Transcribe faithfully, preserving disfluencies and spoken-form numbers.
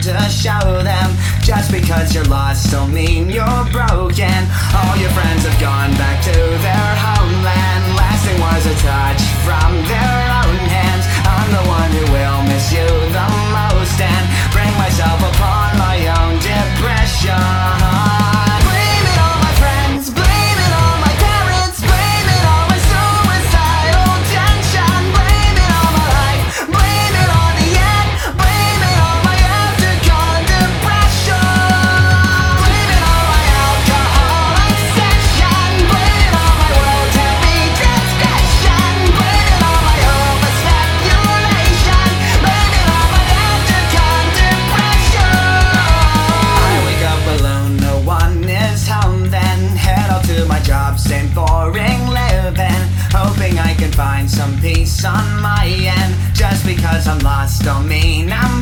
to show them. Just because you're lost don't mean you're broken. All your friends have gone back to their homeland. Last thing was a touch from their own hands. I'm the one who will miss you the most and bring myself upon my own depression. Blame it on my friends, blame it on my parents, blame it on my suicidal tension, blame it on my life, blame it on the end, blame it on my aftergone depression, blame it on my alcohol obsession, blame it on my world-heavy discretion, blame it on my overspeculation, blame it on my aftergone depression. I wake up alone, no one is home, then head off to my job, same boring living, hoping I can find some peace on my end. Just because I'm lost don't mean I'm